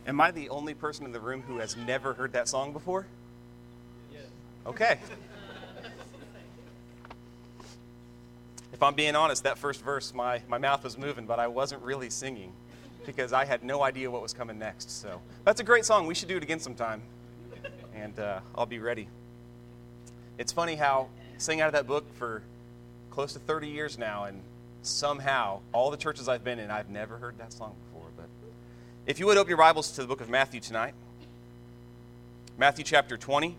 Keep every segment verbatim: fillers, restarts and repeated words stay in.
Am I the only person in the room who has never heard that song before? Yes. Okay. If I'm being honest, that first verse, my, my mouth was moving, but I wasn't really singing because I had no idea what was coming next. So that's a great song. We should do it again sometime, and uh, I'll be ready. It's funny how sing out of that book for close to thirty years now, and somehow all the churches I've been in, I've never heard that song before. But if you would open your Bibles to the book of Matthew tonight, Matthew chapter twenty.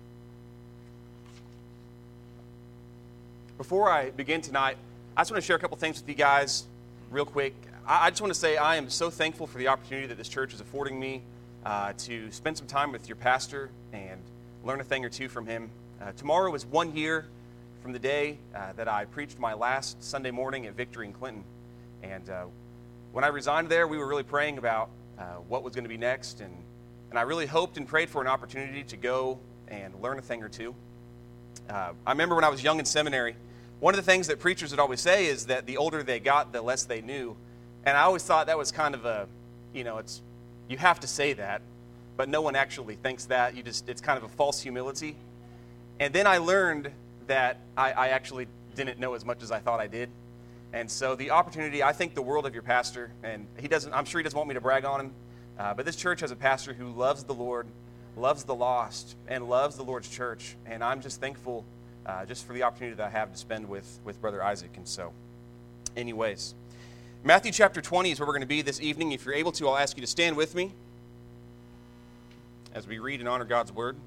Before I begin tonight, I just want to share a couple things with you guys real quick. I just want to say I am so thankful for the opportunity that this church is affording me uh, to spend some time with your pastor and learn a thing or two from him. Uh, tomorrow is one year from the day uh, that I preached my last Sunday morning at Victory in Clinton. And uh, when I resigned there, we were really praying about uh, what was going to be next. And, and I really hoped and prayed for an opportunity to go and learn a thing or two. Uh, I remember when I was young in seminary, one of the things that preachers would always say is that the older they got, the less they knew. And I always thought that was kind of a, you know, it's, you have to say that, but no one actually thinks that. You just, it's kind of a false humility. And then I learned that I, I actually didn't know as much as I thought I did. And so the opportunity, I think the world of your pastor, and he doesn't, I'm sure he doesn't want me to brag on him, uh, but this church has a pastor who loves the Lord, loves the lost, and loves the Lord's church. And I'm just thankful uh, just for the opportunity that I have to spend with, with Brother Isaac. And so, anyways, Matthew chapter twenty is where we're going to be this evening. If you're able to, I'll ask you to stand with me as we read and honor God's word.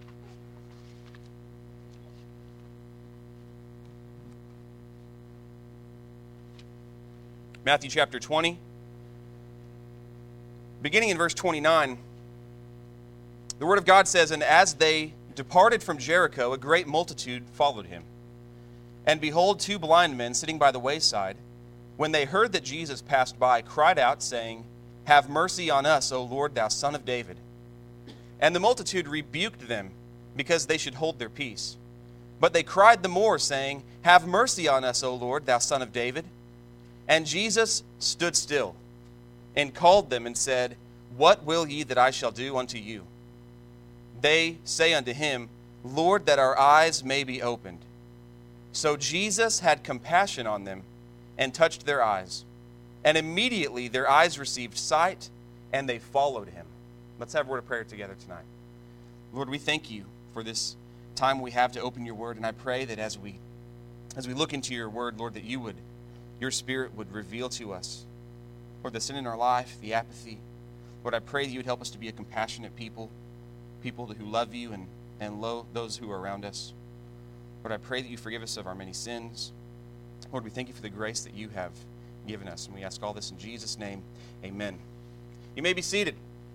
Matthew chapter twenty, beginning in verse twenty-nine, the word of God says, "And as they departed from Jericho, a great multitude followed him. And behold, two blind men sitting by the wayside, when they heard that Jesus passed by, cried out, saying, 'Have mercy on us, O Lord, thou Son of David.' And the multitude rebuked them, because they should hold their peace. But they cried the more, saying, 'Have mercy on us, O Lord, thou Son of David.' And Jesus stood still, and called them, and said, 'What will ye that I shall do unto you?' They say unto him, 'Lord, that our eyes may be opened.' So Jesus had compassion on them, and touched their eyes. And immediately their eyes received sight, and they followed him." Let's have a word of prayer together tonight. Lord, we thank you for this time we have to open your word, and I pray that as we as we look into your word, Lord, that you would, your Spirit would reveal to us, Lord, the sin in our life, the apathy. Lord, I pray that you would help us to be a compassionate people, people who love you and, and love those who are around us. Lord, I pray that you forgive us of our many sins. Lord, we thank you for the grace that you have given us, and we ask all this in Jesus' name. Amen. You may be seated.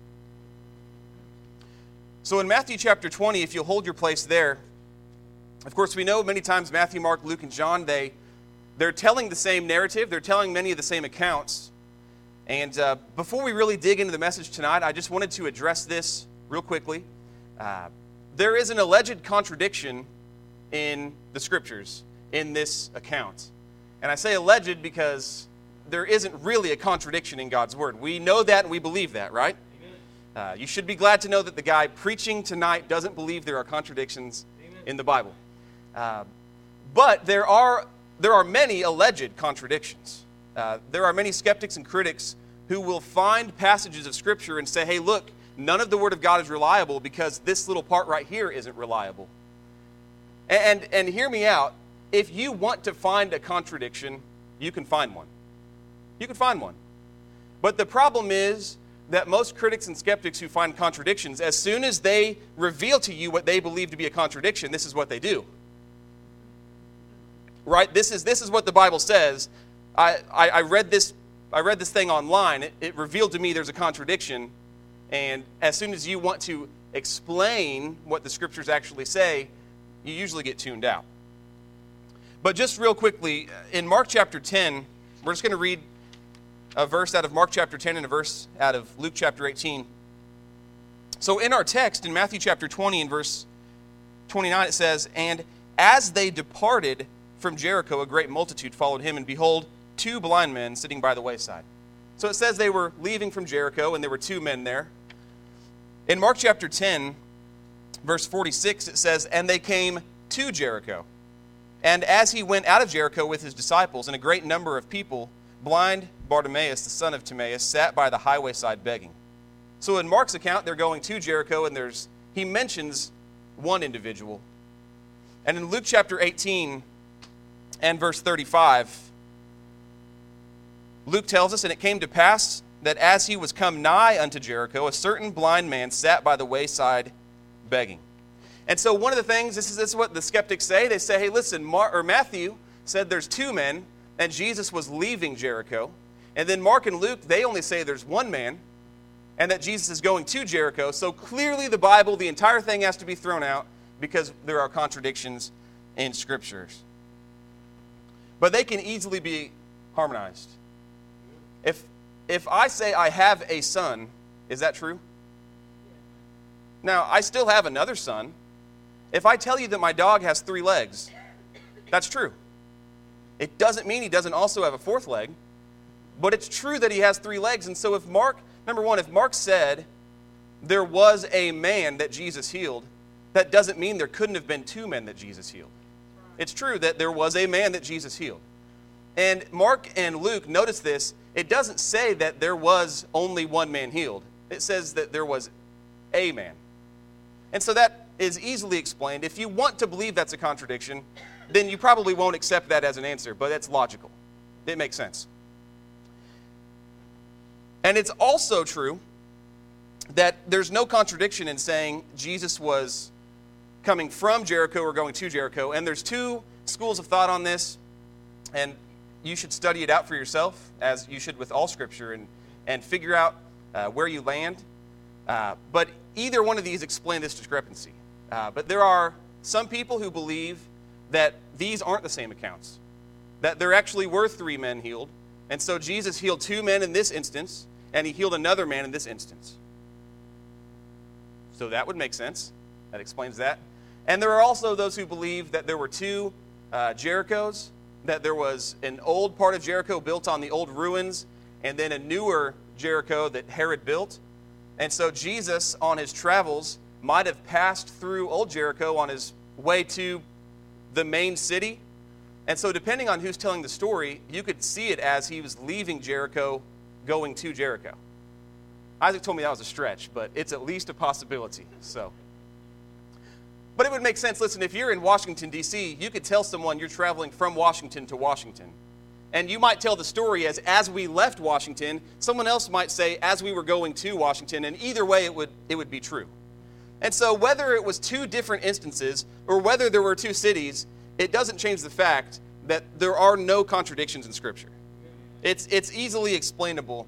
So in Matthew chapter twenty, if you'll hold your place there, of course, we know many times Matthew, Mark, Luke, and John, they, they're telling the same narrative. They're telling many of the same accounts. And uh, before we really dig into the message tonight, I just wanted to address this real quickly. Uh, there is an alleged contradiction in the Scriptures in this account. And I say alleged because there isn't really a contradiction in God's Word. We know that and we believe that, right? Uh, you should be glad to know that the guy preaching tonight doesn't believe there are contradictions Amen. In the Bible. Uh, but there are there are many alleged contradictions. Uh, there are many skeptics and critics who will find passages of Scripture and say, hey, look, none of the Word of God is reliable because this little part right here isn't reliable. And, and, and hear me out. If you want to find a contradiction, you can find one. You can find one. But the problem is that most critics and skeptics who find contradictions, as soon as they reveal to you what they believe to be a contradiction, this is what they do. Right? This is this is what the Bible says. I, I, I read this I read this thing online. It, it revealed to me there's a contradiction. And as soon as you want to explain what the Scriptures actually say, you usually get tuned out. But just real quickly, in Mark chapter ten, we're just going to read a verse out of Mark chapter ten and a verse out of Luke chapter eighteen. So in our text, in Matthew chapter twenty and verse twenty-nine, it says, "And as they departed from Jericho, a great multitude followed him, and behold, two blind men sitting by the wayside." So it says they were leaving from Jericho, and there were two men there. In Mark chapter ten, verse forty-six, it says, "And they came to Jericho. And as he went out of Jericho with his disciples and a great number of people, blind Bartimaeus, the son of Timaeus, sat by the highway side begging." So in Mark's account, they're going to Jericho, and there's he mentions one individual. And in Luke chapter eighteen and verse thirty-five, Luke tells us, "And it came to pass that as he was come nigh unto Jericho, a certain blind man sat by the wayside begging." And so one of the things, this is, this is what the skeptics say. They say, hey, listen, Mar- or Matthew said there's two men, and Jesus was leaving Jericho. And then Mark and Luke, they only say there's one man, and that Jesus is going to Jericho. So clearly the Bible, the entire thing has to be thrown out because there are contradictions in Scriptures. But they can easily be harmonized. If, if I say I have a son, is that true? Now, I still have another son. If I tell you that my dog has three legs, that's true. It doesn't mean he doesn't also have a fourth leg, but it's true that he has three legs. And so if Mark, number one, if Mark said there was a man that Jesus healed, that doesn't mean there couldn't have been two men that Jesus healed. It's true that there was a man that Jesus healed. And Mark and Luke, notice this, it doesn't say that there was only one man healed. It says that there was a man. And so that is easily explained. If you want to believe that's a contradiction, then you probably won't accept that as an answer, but it's logical. It makes sense. And it's also true that there's no contradiction in saying Jesus was coming from Jericho or going to Jericho. And there's two schools of thought on this, and you should study it out for yourself, as you should with all Scripture, and, and figure out uh, where you land. Uh, but either one of these explain this discrepancy. Uh, but there are some people who believe that these aren't the same accounts, that there actually were three men healed, and so Jesus healed two men in this instance, and he healed another man in this instance. So that would make sense. That explains that. And there are also those who believe that there were two uh, Jerichos, that there was an old part of Jericho built on the old ruins, and then a newer Jericho that Herod built. And so Jesus, on his travels, might have passed through old Jericho on his way to the main city. And so depending on who's telling the story, you could see it as he was leaving Jericho, going to Jericho. Isaac told me that was a stretch, but it's at least a possibility. So, but it would make sense. Listen, if you're in Washington, D C, you could tell someone you're traveling from Washington to Washington. And you might tell the story as, as we left Washington. Someone else might say, as we were going to Washington. And either way, it would, it would be true. And so whether it was two different instances or whether there were two cities, it doesn't change the fact that there are no contradictions in Scripture. It's, it's easily explainable.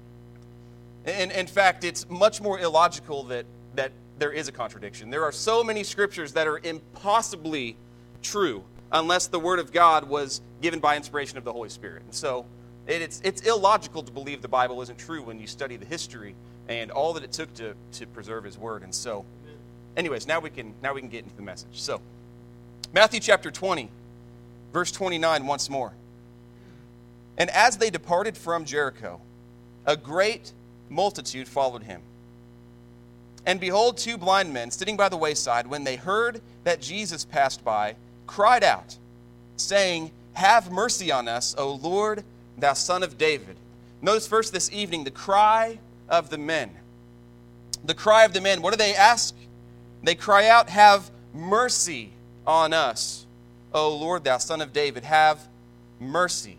And in fact, it's much more illogical that, that there is a contradiction. There are so many Scriptures that are impossibly true unless the Word of God was given by inspiration of the Holy Spirit. And so it, it's, it's illogical to believe the Bible isn't true when you study the history and all that it took to, to preserve His Word. And so, anyways, now we can now we can get into the message. So, Matthew chapter twenty, verse twenty-nine once more. "And as they departed from Jericho, a great multitude followed him. And behold, two blind men sitting by the wayside, when they heard that Jesus passed by, cried out, saying, Have mercy on us, O Lord, thou Son of David." Notice first this evening the cry of the men. The cry of the men. What do they ask? They cry out, "Have mercy on us, O Lord, thou Son of David. Have mercy."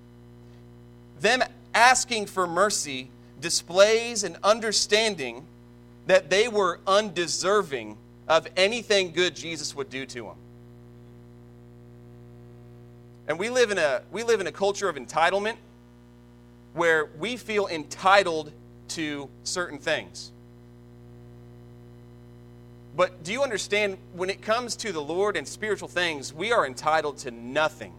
Them asking for mercy displays an understanding that they were undeserving of anything good Jesus would do to them. And we live in a we live in a culture of entitlement where we feel entitled to certain things. But do you understand, when it comes to the Lord and spiritual things, we are entitled to nothing.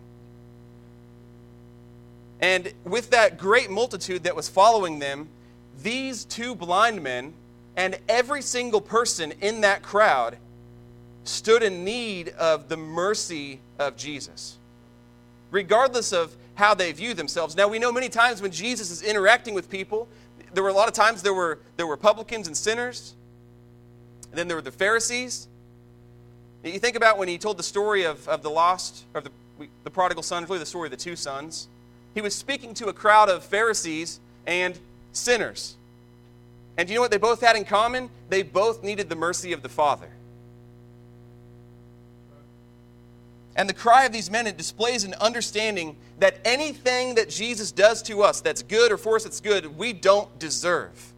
And with that great multitude that was following them, these two blind men and every single person in that crowd stood in need of the mercy of Jesus, regardless of how they view themselves. Now, we know many times when Jesus is interacting with people, there were a lot of times there were, there were publicans and sinners, And then there were the Pharisees. You think about when he told the story of, of the lost, of the, the prodigal son, really the story of the two sons. He was speaking to a crowd of Pharisees and sinners. And do you know what they both had in common? They both needed the mercy of the Father. And the cry of these men, it displays an understanding that anything that Jesus does to us that's good or for us that's good, we don't deserve.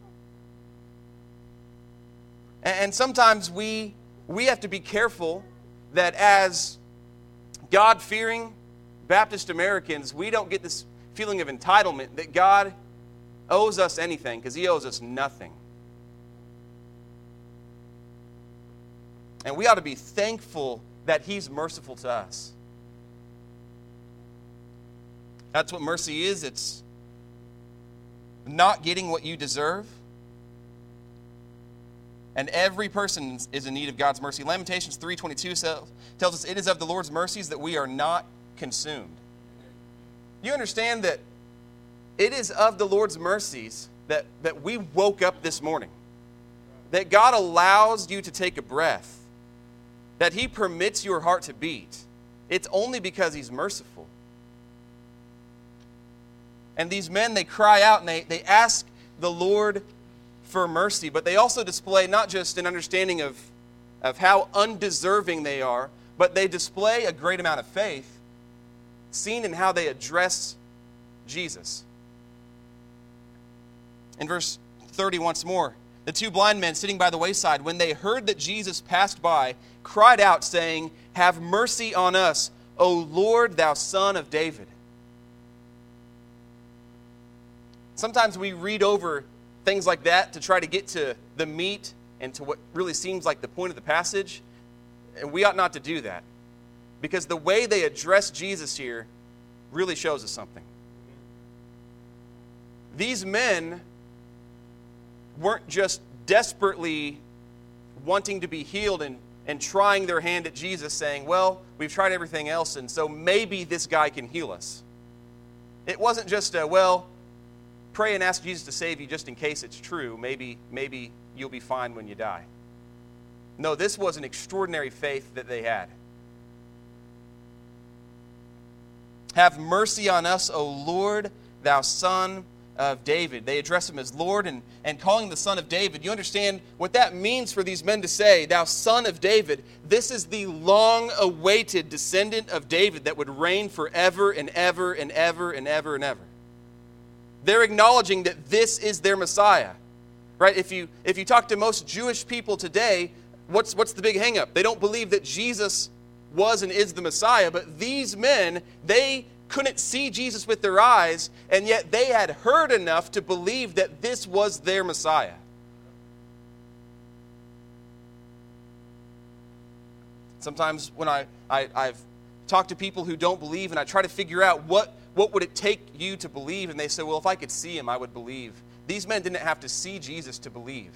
And sometimes we, we have to be careful that as God-fearing Baptist Americans, we don't get this feeling of entitlement that God owes us anything, because he owes us nothing. And we ought to be thankful that he's merciful to us. That's what mercy is. It's not getting what you deserve. And every person is in need of God's mercy. Lamentations three twenty-two tells us, it is of the Lord's mercies that we are not consumed. You understand that it is of the Lord's mercies that, that we woke up this morning. That God allows you to take a breath. That he permits your heart to beat. It's only because he's merciful. And these men, they cry out and they, they ask the Lord for mercy, but they also display not just an understanding of, of how undeserving they are, but they display a great amount of faith seen in how they address Jesus. In verse thirty once more, the two blind men sitting by the wayside, when they heard that Jesus passed by, cried out, saying, "Have mercy on us, O Lord, thou Son of David." Sometimes we read over things like that to try to get to the meat and to what really seems like the point of the passage, and we ought not to do that, because the way they address Jesus here really shows us something. These men weren't just desperately wanting to be healed and, and trying their hand at Jesus, saying, well, we've tried everything else, and so maybe this guy can heal us. It wasn't just a, well, pray and ask Jesus to save you just in case it's true. Maybe, maybe you'll be fine when you die. No, this was an extraordinary faith that they had. Have mercy on us, O Lord, thou Son of David. They address him as Lord and, and calling the Son of David. You understand what that means for these men to say, thou Son of David. This is the long-awaited descendant of David that would reign forever and ever and ever and ever and ever. They're acknowledging that this is their Messiah. Right? If you if you talk to most Jewish people today, what's what's the big hang-up? They don't believe that Jesus was and is the Messiah, but these men, they couldn't see Jesus with their eyes, and yet they had heard enough to believe that this was their Messiah. Sometimes when I, I, I've talked to people who don't believe, and I try to figure out what, what would it take you to believe, and they say, well, if I could see him, I would believe. These men didn't have to see Jesus to believe.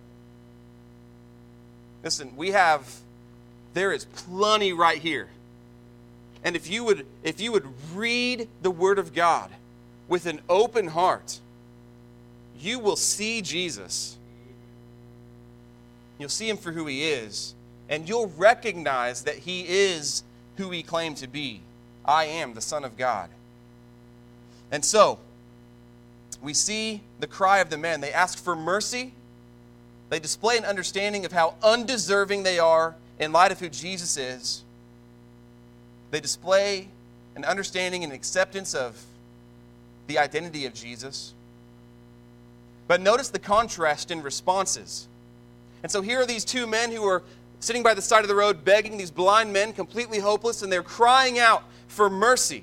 Listen, we have, there is plenty right here. And if you would, if you would read the Word of God with an open heart, you will see Jesus. You'll see him for who he is, and you'll recognize that he is who he claimed to be. I am the Son of God. And so, we see the cry of the men. They ask for mercy. They display an understanding of how undeserving they are in light of who Jesus is. They display an understanding and acceptance of the identity of Jesus. But notice the contrast in responses. And so here are these two men who are sitting by the side of the road begging, these blind men, completely hopeless, and they're crying out for mercy.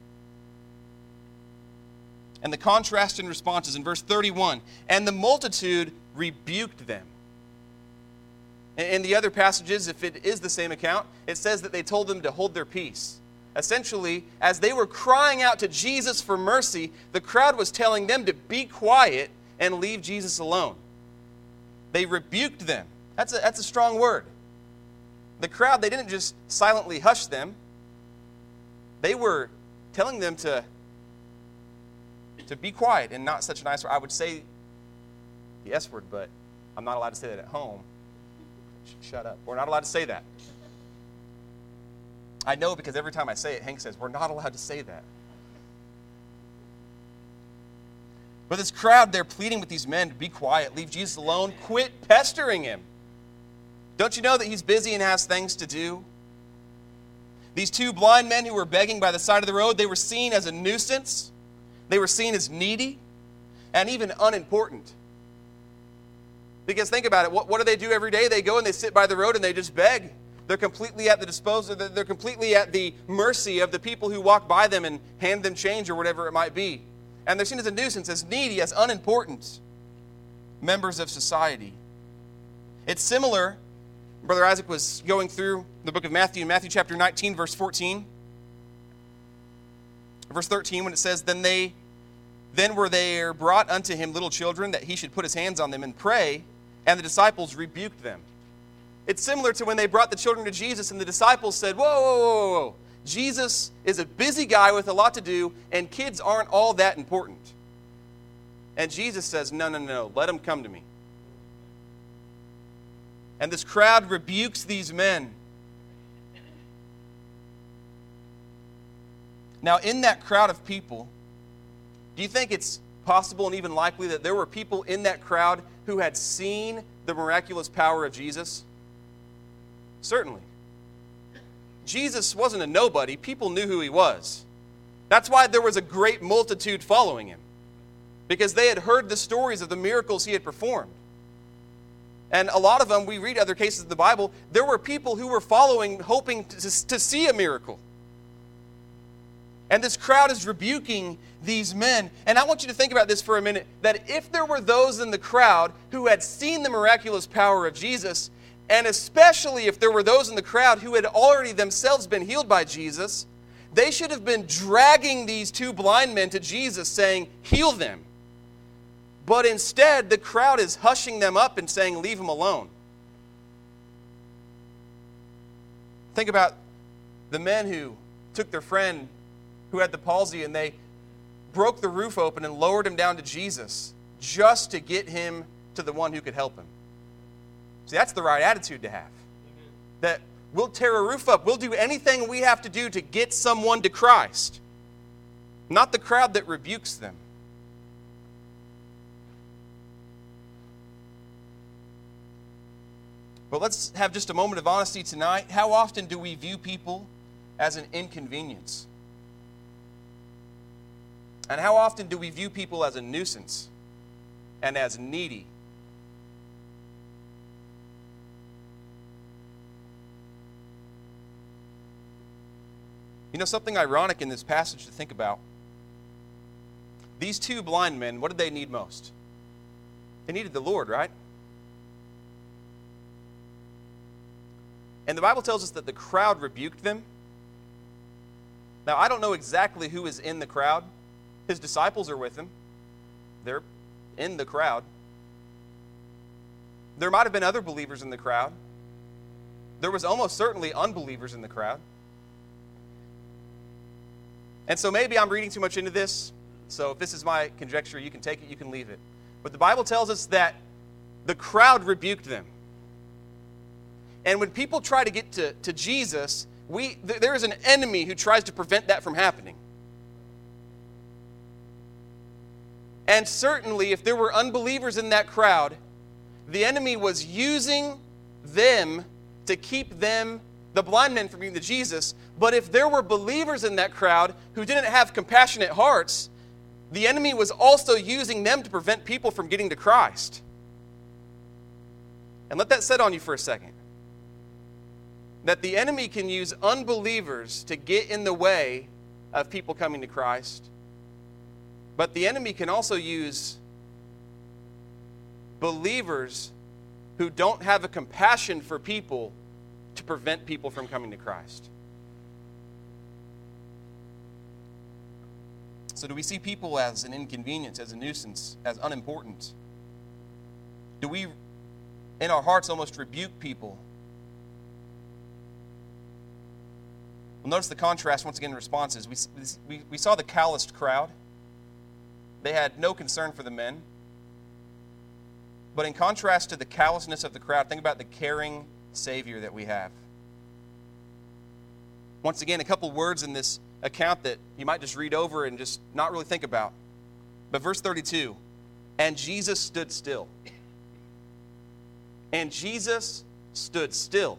And the contrast in responses in verse thirty-one, and the multitude rebuked them. In the other passages, if it is the same account, it says that they told them to hold their peace. Essentially, as they were crying out to Jesus for mercy, the crowd was telling them to be quiet and leave Jesus alone. They rebuked them. That's a, that's a strong word. The crowd, they didn't just silently hush them. They were telling them to, to be quiet and not such a nice word. I would say the S word, but I'm not allowed to say that at home. Sh- shut up. We're not allowed to say that. I know because every time I say it, Hank says, we're not allowed to say that. But this crowd, they're pleading with these men to be quiet, leave Jesus alone, quit pestering him. Don't you know that he's busy and has things to do? These two blind men who were begging by the side of the road, they were seen as a nuisance. They were seen as needy and even unimportant. Because think about it, what, what do they do every day? They go and they sit by the road and they just beg. They're completely at the disposal, they're completely at the mercy of the people who walk by them and hand them change or whatever it might be. And they're seen as a nuisance, as needy, as unimportant members of society. It's similar, Brother Isaac was going through the book of Matthew, in Matthew chapter nineteen, verse fourteen. Verse thirteen, when it says, Then they, then were there brought unto him little children, that he should put his hands on them and pray, and the disciples rebuked them. It's similar to when they brought the children to Jesus, and the disciples said, whoa, whoa, whoa, whoa. Jesus is a busy guy with a lot to do, and kids aren't all that important. And Jesus says, no, no, no, let them come to me. And this crowd rebukes these men. Now, in that crowd of people, do you think it's possible and even likely that there were people in that crowd who had seen the miraculous power of Jesus? Certainly. Jesus wasn't a nobody. People knew who he was. That's why there was a great multitude following him, because they had heard the stories of the miracles he had performed. And a lot of them, we read other cases of the Bible, there were people who were following, hoping to, to see a miracle. And this crowd is rebuking these men. And I want you to think about this for a minute, that if there were those in the crowd who had seen the miraculous power of Jesus, and especially if there were those in the crowd who had already themselves been healed by Jesus, they should have been dragging these two blind men to Jesus saying, heal them. But instead, the crowd is hushing them up and saying, leave them alone. Think about the men who took their friend who had the palsy and they broke the roof open and lowered him down to Jesus just to get him to the one who could help him. See, that's the right attitude to have. That we'll tear a roof up. We'll do anything we have to do to get someone to Christ. Not the crowd that rebukes them. But let's have just a moment of honesty tonight. How often do we view people as an inconvenience? And how often do we view people as a nuisance and as needy? You know, something ironic in this passage to think about. These two blind men, what did they need most? They needed the Lord, right? And the Bible tells us that the crowd rebuked them. Now, I don't know exactly who is in the crowd. His disciples are with him. They're in the crowd. There might have been other believers in the crowd. There was almost certainly unbelievers in the crowd. And so maybe I'm reading too much into this. So if this is my conjecture, you can take it, you can leave it. But the Bible tells us that the crowd rebuked them. And when people try to get to, to Jesus, we th- there is an enemy who tries to prevent that from happening. And certainly, if there were unbelievers in that crowd, the enemy was using them to keep them, the blind men, from getting to Jesus. But if there were believers in that crowd who didn't have compassionate hearts, the enemy was also using them to prevent people from getting to Christ. And let that set on you for a second. That the enemy can use unbelievers to get in the way of people coming to Christ. But the enemy can also use believers who don't have a compassion for people to prevent people from coming to Christ. So do we see people as an inconvenience, as a nuisance, as unimportant? Do we, in our hearts, almost rebuke people? Well, notice the contrast once again in responses. We, we, we saw the calloused crowd. They had no concern for the men. But in contrast to the callousness of the crowd, think about the caring Savior that we have. Once again, a couple words in this account that you might just read over and just not really think about. But verse thirty-two, and Jesus stood still. And Jesus stood still.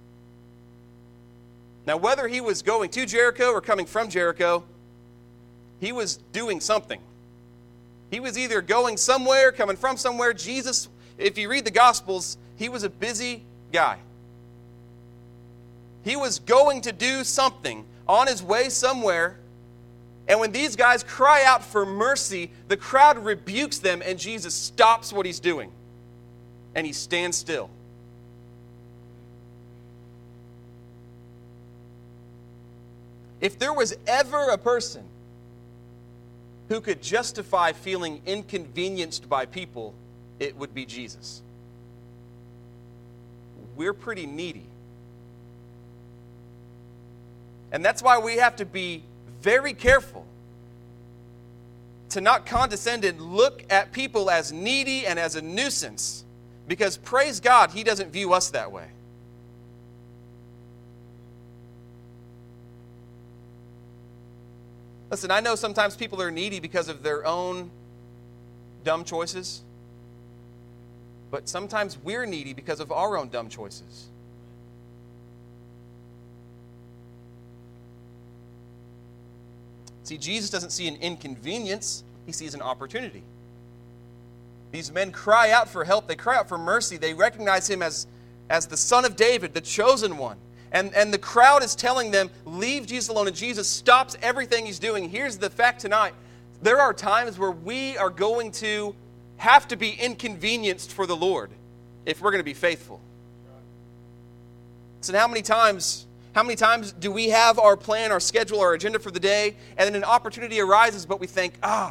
Now, whether he was going to Jericho or coming from Jericho, he was doing something. He was either going somewhere, coming from somewhere. Jesus, if you read the Gospels, he was a busy guy. He was going to do something on his way somewhere. And when these guys cry out for mercy, the crowd rebukes them, and Jesus stops what he's doing. And he stands still. If there was ever a person who could justify feeling inconvenienced by people, it would be Jesus. We're pretty needy. And that's why we have to be very careful to not condescend and look at people as needy and as a nuisance, because praise God, he doesn't view us that way. Listen, I know sometimes people are needy because of their own dumb choices, but sometimes we're needy because of our own dumb choices. See, Jesus doesn't see an inconvenience, he sees an opportunity. These men cry out for help, they cry out for mercy, they recognize him as, as the Son of David, the chosen one. And, and the crowd is telling them, leave Jesus alone. And Jesus stops everything he's doing. Here's the fact tonight. There are times where we are going to have to be inconvenienced for the Lord if we're going to be faithful. So how many times, how many times do we have our plan, our schedule, our agenda for the day, and then an opportunity arises, but we think, ah.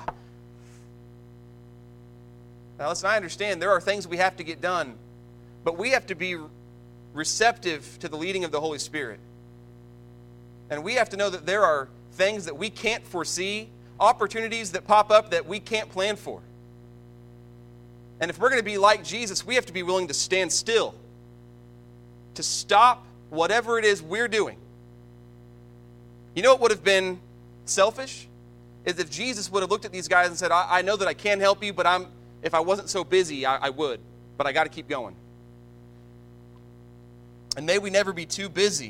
Now listen, I understand there are things we have to get done, but we have to be receptive to the leading of the Holy Spirit. And we have to know that there are things that we can't foresee, opportunities that pop up that we can't plan for. And if we're going to be like Jesus, we have to be willing to stand still, to stop whatever it is we're doing. You know what would have been selfish? Is if Jesus would have looked at these guys and said, I, I know that I can help you, but I'm if I wasn't so busy, I, I would. But I got to keep going. And may we never be too busy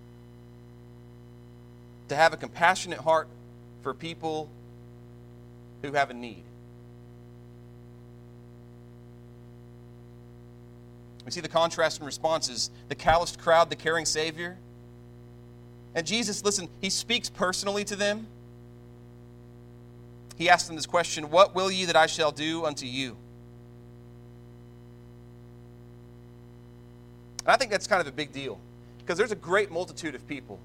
to have a compassionate heart for people who have a need. We see the contrast in responses, the calloused crowd, the caring Savior. And Jesus, listen, he speaks personally to them. He asks them this question, what will ye that I shall do unto you? And I think that's kind of a big deal, because there's a great multitude of people.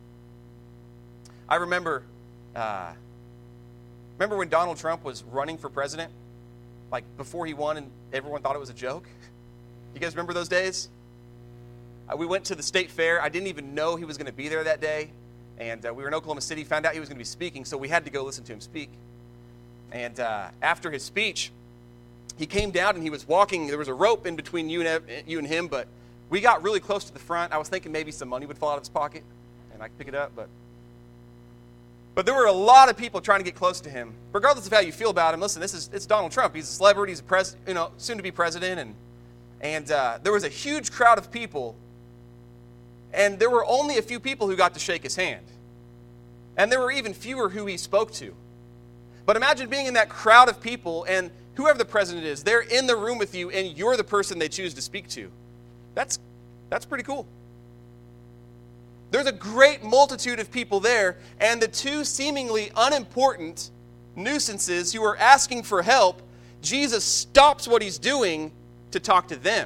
I remember, uh, remember when Donald Trump was running for president? Like before he won and everyone thought it was a joke? You guys remember those days? Uh, we went to the state fair. I didn't even know he was going to be there that day. And uh, we were in Oklahoma City, found out he was going to be speaking, so we had to go listen to him speak. And uh, after his speech, he came down and he was walking. There was a rope in between you and, you and him, but we got really close to the front. I was thinking maybe some money would fall out of his pocket and I could pick it up, but but there were a lot of people trying to get close to him. Regardless of how you feel about him, listen, this is it's Donald Trump. He's a celebrity. He's a pres, you know, soon to be president, and and uh, there was a huge crowd of people, and there were only a few people who got to shake his hand, and there were even fewer who he spoke to. But imagine being in that crowd of people, and whoever the president is, they're in the room with you, and you're the person they choose to speak to. That's, that's pretty cool. There's a great multitude of people there, and the two seemingly unimportant nuisances who are asking for help, Jesus stops what he's doing to talk to them.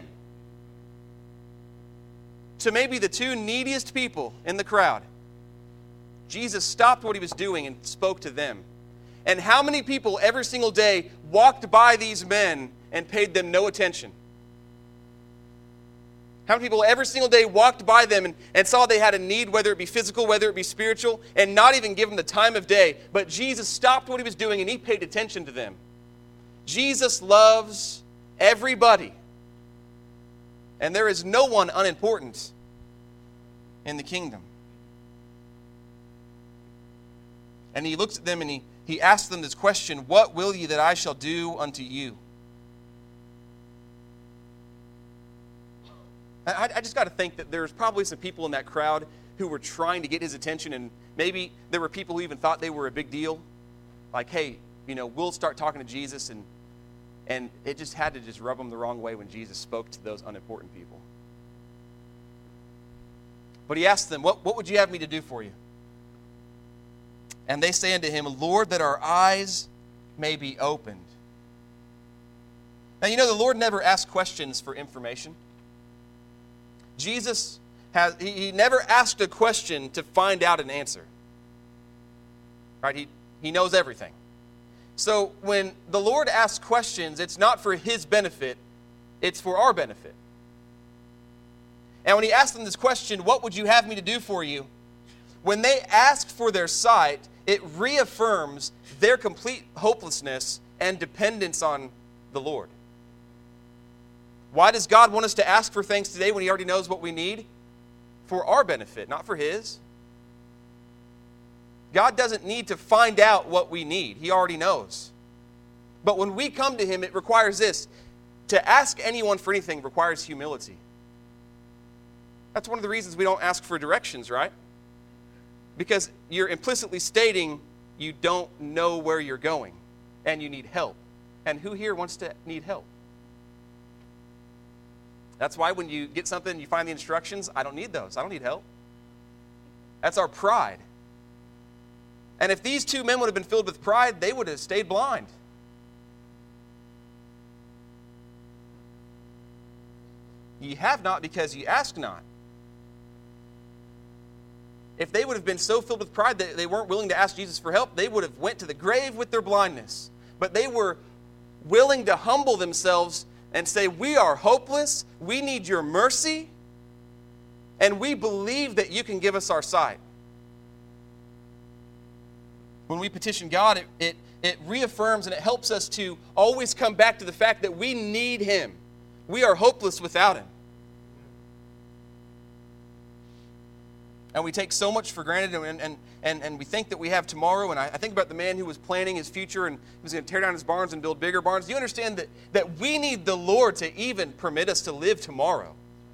To maybe the two neediest people in the crowd, Jesus stopped what he was doing and spoke to them. And how many people every single day walked by these men and paid them no attention? How many people every single day walked by them and, and saw they had a need, whether it be physical, whether it be spiritual, and not even give them the time of day? But Jesus stopped what he was doing and he paid attention to them. Jesus loves everybody. And there is no one unimportant in the kingdom. And he looks at them and he, he asks them this question, what will ye that I shall do unto you? I, I just got to think that there's probably some people in that crowd who were trying to get his attention, and maybe there were people who even thought they were a big deal. Like, hey, you know, we'll start talking to Jesus, and and it just had to just rub them the wrong way when Jesus spoke to those unimportant people. But he asked them, what, what would you have me to do for you? And they say unto him, Lord, that our eyes may be opened. Now, you know, the Lord never asked questions for information. Jesus has, he, he never asked a question to find out an answer. Right? He, he knows everything. So when the Lord asks questions, it's not for his benefit, it's for our benefit. And when he asked them this question, what would you have me to do for you? When they asked for their sight, it reaffirms their complete hopelessness and dependence on the Lord. Why does God want us to ask for things today when he already knows what we need? For our benefit, not for his. God doesn't need to find out what we need. He already knows. But when we come to him, it requires this. To ask anyone for anything requires humility. That's one of the reasons we don't ask for directions, right? Because you're implicitly stating you don't know where you're going and you need help. And who here wants to need help? That's why when you get something and you find the instructions, I don't need those. I don't need help. That's our pride. And if these two men would have been filled with pride, they would have stayed blind. Ye have not because ye ask not. If they would have been so filled with pride that they weren't willing to ask Jesus for help, they would have went to the grave with their blindness. But they were willing to humble themselves and say, we are hopeless, we need your mercy, and we believe that you can give us our sight. When we petition God, it, it, it reaffirms and it helps us to always come back to the fact that we need him. We are hopeless without him. And we take so much for granted, and, and, and, and we think that we have tomorrow. And I, I think about the man who was planning his future and he was going to tear down his barns and build bigger barns. Do you understand that, that we need the Lord to even permit us to live tomorrow?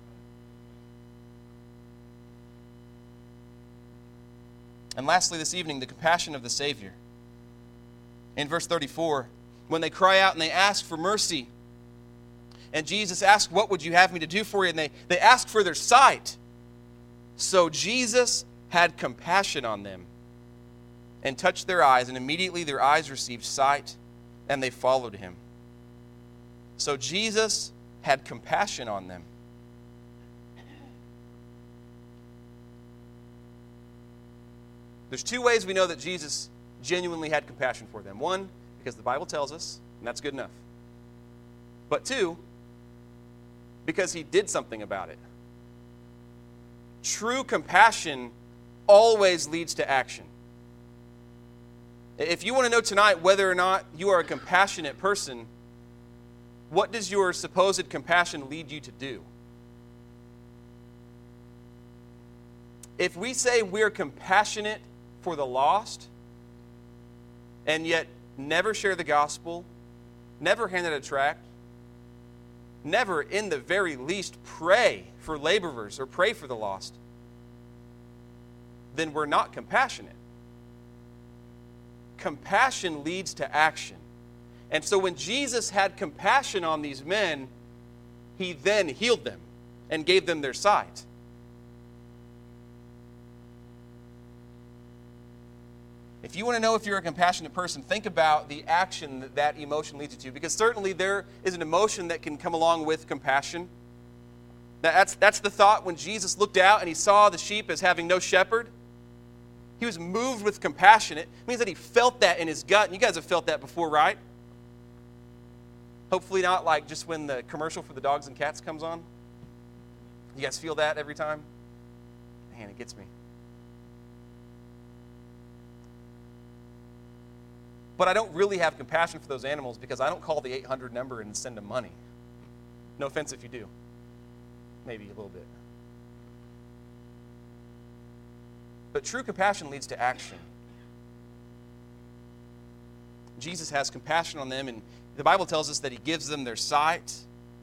And lastly, this evening, the compassion of the Savior. In verse thirty-four, when they cry out and they ask for mercy, and Jesus asks, what would you have me to do for you? And they, they ask for their sight. So Jesus had compassion on them and touched their eyes, and immediately their eyes received sight, and they followed him. So Jesus had compassion on them. There's two ways we know that Jesus genuinely had compassion for them. One, because the Bible tells us, and that's good enough. But two, because he did something about it. True compassion always leads to action. If you want to know tonight whether or not you are a compassionate person, what does your supposed compassion lead you to do? If we say we're compassionate for the lost, and yet never share the gospel, never hand out a tract, never in the very least pray for laborers or pray for the lost, then we're not compassionate. Compassion leads to action. And so when Jesus had compassion on these men, he then healed them and gave them their sight. If you want to know if you're a compassionate person, think about the action that that emotion leads you to. Because certainly there is an emotion that can come along with compassion. That's, that's the thought when Jesus looked out and he saw the sheep as having no shepherd. He was moved with compassion. It means that he felt that in his gut. And you guys have felt that before, right? Hopefully not like just when the commercial for the dogs and cats comes on. You guys feel that every time? Man, it gets me. But I don't really have compassion for those animals because I don't call the eight hundred number and send them money. No offense if you do. maybe a little bit. But true compassion leads to action. Jesus has compassion on them, and the Bible tells us that he gives them their sight.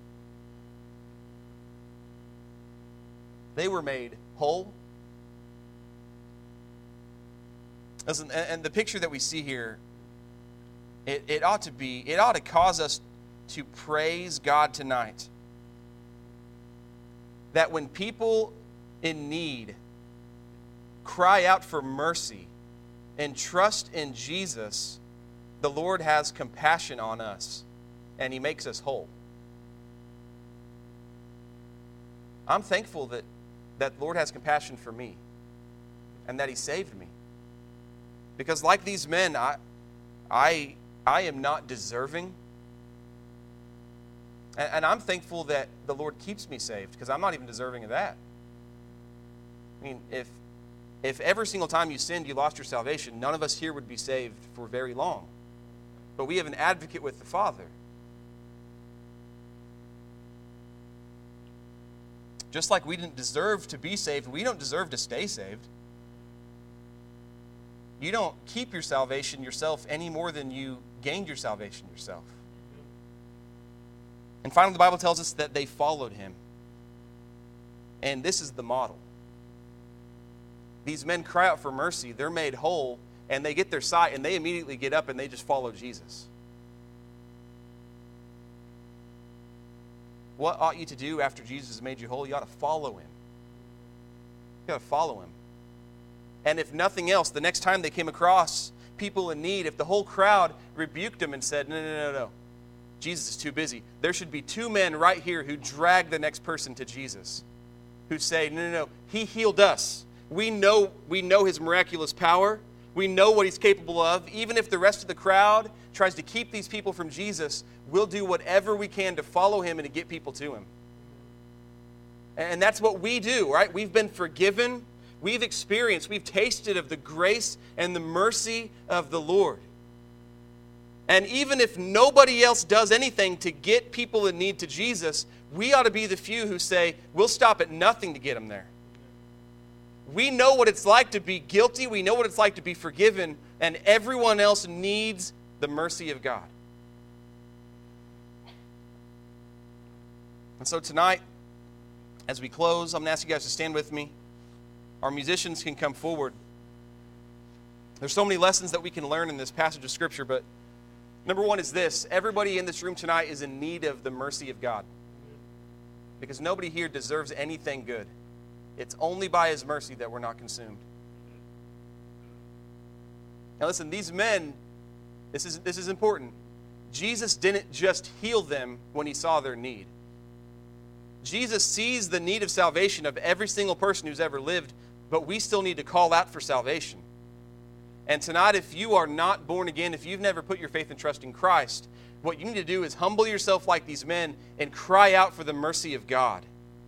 They were made whole. Listen, and the picture that we see here, it, it ought to be, it ought to cause us to praise God tonight. That when people in need cry out for mercy and trust in Jesus, the Lord has compassion on us and he makes us whole. I'm thankful that that the Lord has compassion for me and that he saved me. Because like these men, I, I, I am not deserving. And, and I'm thankful that the Lord keeps me saved because I'm not even deserving of that. I mean, if, if every single time you sinned you lost your salvation, none of us here would be saved for very long. But we have an advocate with the Father. Just like we didn't deserve to be saved, we don't deserve to stay saved. You don't keep your salvation yourself any more than you gained your salvation yourself. And finally, the Bible tells us that they followed him. And this is the model. These men cry out for mercy, they're made whole, and they get their sight, and they immediately get up and they just follow Jesus. What ought you to do after Jesus has made you whole? You ought to follow him. You ought to follow him. And if nothing else, the next time they came across people in need, if the whole crowd rebuked them and said, no, no, no, no, Jesus is too busy, there should be two men right here who drag the next person to Jesus, who say, no, no, no, he healed us. We know, we know his miraculous power. We know what he's capable of. Even if the rest of the crowd tries to keep these people from Jesus, we'll do whatever we can to follow him and to get people to him. And that's what we do, right? We've been forgiven. We've experienced, we've tasted of the grace and the mercy of the Lord. And even if nobody else does anything to get people in need to Jesus, we ought to be the few who say, we'll stop at nothing to get them there. We know what it's like to be guilty. We know what it's like to be forgiven. And everyone else needs the mercy of God. And so tonight, as we close, I'm going to ask you guys to stand with me. Our musicians can come forward. There's so many lessons that we can learn in this passage of Scripture, but number one is this. Everybody in this room tonight is in need of the mercy of God. Because nobody here deserves anything good. It's only by his mercy that we're not consumed. Now listen, these men, this is, this is important. Jesus didn't just heal them when he saw their need. Jesus sees the need of salvation of every single person who's ever lived, but we still need to call out for salvation. And tonight, if you are not born again, if you've never put your faith and trust in Christ, what you need to do is humble yourself like these men and cry out for the mercy of God.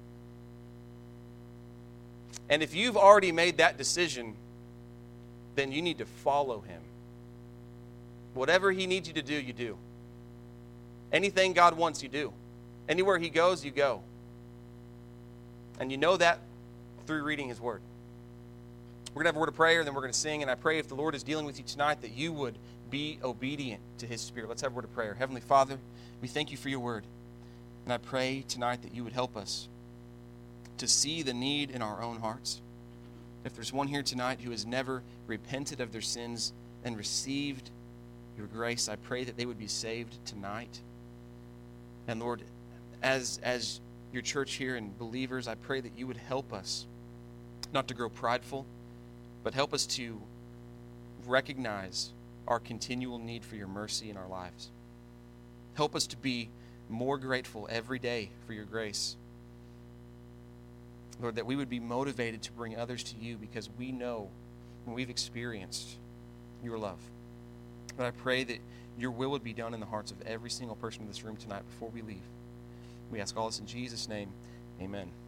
And if you've already made that decision, then you need to follow him. Whatever he needs you to do, you do. Anything God wants, you do. Anywhere he goes, you go. And you know that through reading his word. We're going to have a word of prayer, and then we're going to sing. And I pray if the Lord is dealing with you tonight that you would be obedient to his Spirit. Let's have a word of prayer. Heavenly Father, we thank you for your word. And I pray tonight that you would help us to see the need in our own hearts. If there's one here tonight who has never repented of their sins and received your grace, I pray that they would be saved tonight. And Lord, as, as your church here and believers, I pray that you would help us not to grow prideful, but help us to recognize our continual need for your mercy in our lives. Help us to be more grateful every day for your grace. Lord, that we would be motivated to bring others to you because we know when we've experienced your love. But I pray that your will would be done in the hearts of every single person in this room tonight before we leave. We ask all this in Jesus' name. Amen.